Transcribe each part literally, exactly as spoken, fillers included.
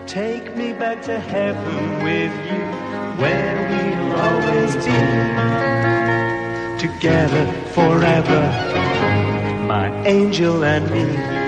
Take me back to heaven with you, where we'll always be together forever, my angel and me.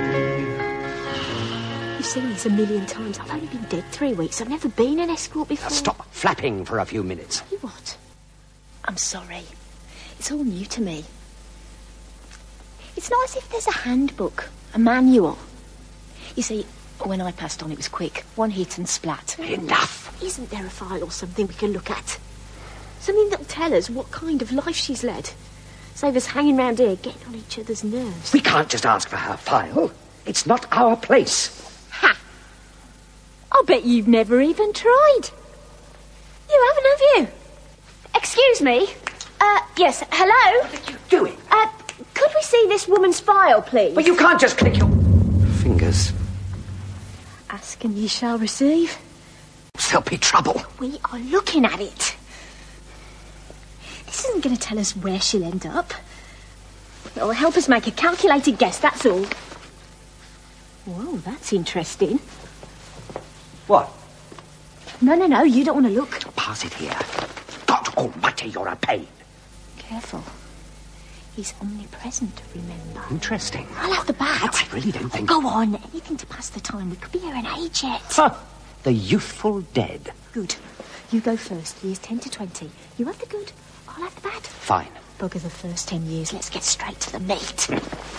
You've seen this a million times. I've only been dead three weeks. I've never been an escort before. Now stop flapping for a few minutes. Tell you what? I'm sorry. It's all new to me. It's not as if there's a handbook, a manual. You see, when I passed on, it was quick. One hit and splat. Enough! Isn't there a file or something we can look at? Something that'll tell us what kind of life she's led. Save us hanging round here, getting on each other's nerves. We can't just ask for her file. It's not our place. Ha! I'll bet you've never even tried. You haven't, have you? Excuse me? Uh, yes, hello? What are you doing? Uh, could we see this woman's file, please? Well, you can't just click your fingers. Ask and ye shall receive. There'll be trouble. We are looking at it. This isn't going to tell us where she'll end up. It'll help us make a calculated guess, that's all. Whoa, that's interesting. What? No, no, no, you don't want to look. Pass it here. God almighty, you're a pain. Careful. He's omnipresent, remember? Interesting. I'll have the bat. No, I really don't think... Oh, go on, anything to pass the time. We could be here an age yet. Huh. The youthful dead. Good. You go first. Years ten to twenty. You have the good. I'll have the bad. Fine. Bugger the first ten years. Let's get straight to the meat.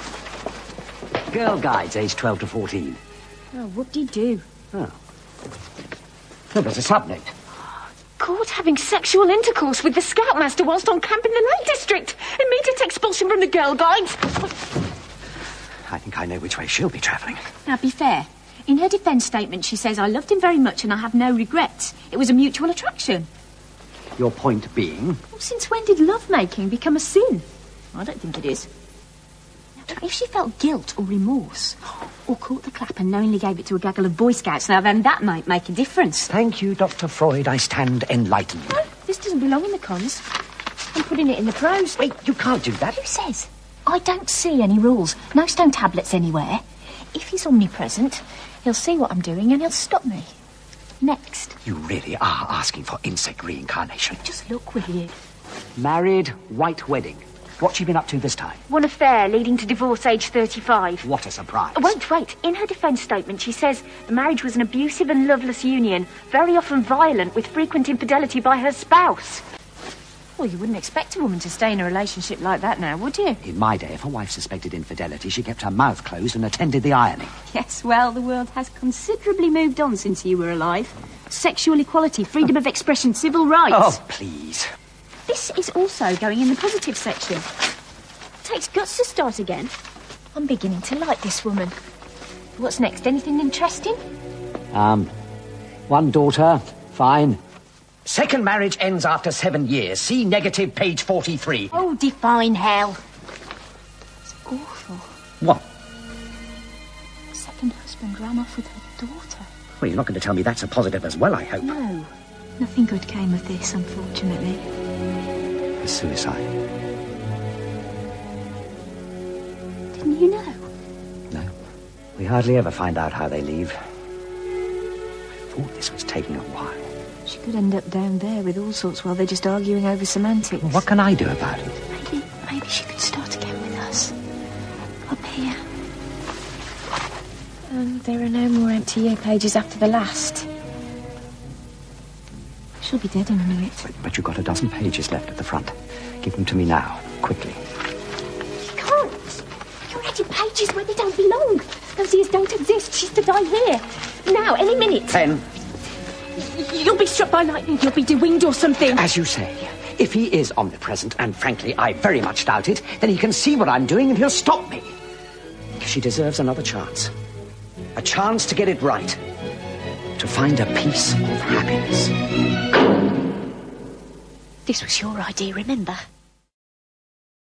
Girl guides, aged twelve to fourteen. Oh, whoop-de-doo. Oh. Oh, there's a subject. Caught having sexual intercourse with the scoutmaster whilst on camp in the Lake District. Immediate expulsion from the Girl Guides. I think I know which way she'll be travelling. Now, be fair. In her defence statement, she says, I loved him very much and I have no regrets. It was a mutual attraction. Your point being? Well, since when did love-making become a sin? I don't think it is. Now, if she felt guilt or remorse, or caught the clap and knowingly gave it to a gaggle of Boy Scouts, now then that might make a difference. Thank you, Doctor Freud. I stand enlightened. No, this doesn't belong in the cons. I'm putting it in the pros. Wait, you can't do that. Who says? I don't see any rules. No stone tablets anywhere. If he's omnipresent, he'll see what I'm doing and he'll stop me. Next. You really are asking for insect reincarnation. Just look, will you? Married, white wedding. What's she been up to this time? One affair leading to divorce age thirty-five. What a surprise. Wait, wait. In her defence statement, she says the marriage was an abusive and loveless union, very often violent, with frequent infidelity by her spouse. Well, you wouldn't expect a woman to stay in a relationship like that now, would you? In my day, if a wife suspected infidelity, she kept her mouth closed and attended the ironing. Yes, well, the world has considerably moved on since you were alive. Sexual equality, freedom of expression, civil rights. Oh, please. This is also going in the positive section. Takes guts to start again. I'm beginning to like this woman. What's next? Anything interesting? Um, one daughter, fine. Second marriage ends after seven years. See negative, page forty-three. Oh, define hell. It's awful. What? Second husband ran off with her daughter. Well, you're not going to tell me that's a positive as well, I hope. No. Nothing good came of this, unfortunately. A suicide. Didn't you know? No. We hardly ever find out how they leave. I thought this was taking a while. She could end up down there with all sorts while they're just arguing over semantics. Well, what can I do about it? Maybe, maybe she could start again with us. Up here. Um, there are no more empty year pages after the last. She'll be dead in a minute. But, but you've got a dozen pages left at the front. Give them to me now, quickly. You can't. You're adding pages where they don't belong. Those years don't exist. She's to die here. Now, any minute. Ten. You'll be struck by lightning. You'll be de-winged or something. As you say, if he is omnipresent, and frankly, I very much doubt it, then he can see what I'm doing and he'll stop me. She deserves another chance. A chance to get it right. To find a piece of happiness. This was your idea, remember?